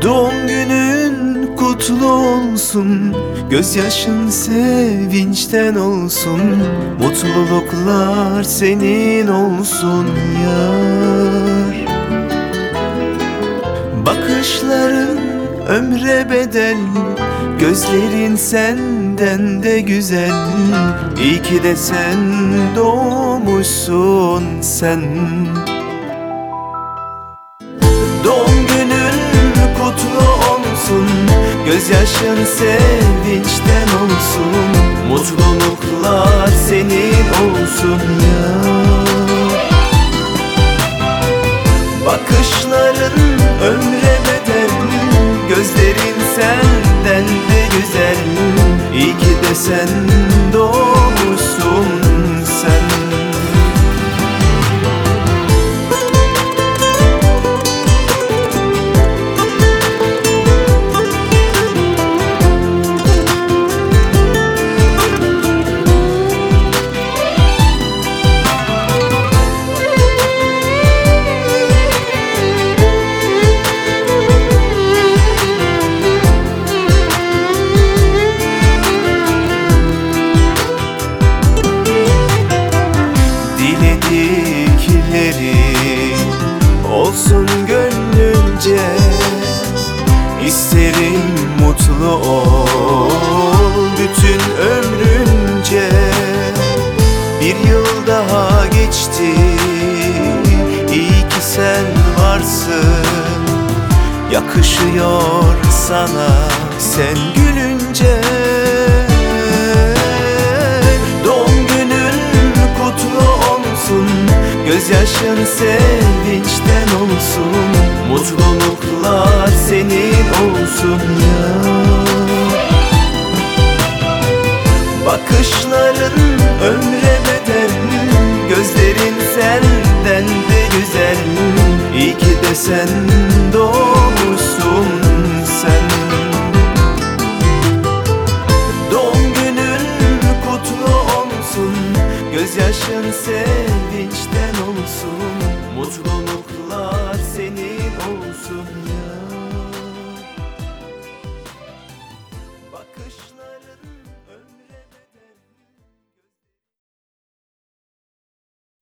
Doğum günün kutlu olsun, gözyaşın sevinçten olsun, mutluluklar senin olsun yar. Bakışların ömre bedel, gözlerin senden de güzel. İyi ki de sen doğmuşsun sen. Doğum günün kutlu olsun, gözyaşın sevinçten olsun, mutluluklar senin olsun yar. Bakışların ömre bedel, gözlerin senden de güzel. İyi ki de sen doğmuşsun sen. Diledikleri olsun gönlünce, İsterim mutlu ol bütün ömrünce. Bir yıl daha geçti, iyi ki sen varsın. Yakışıyor sana sen gülünce. Gözyaşın sevinçten olsun, mutluluklar senin olsun yar. Bakışların ömre bedel, gözlerin senden de güzel. İyi ki de sen doğmuşsun sen. Doğum günün kutlu olsun, gözyaşın sevinçten olsun, mutluluklar senin olsun.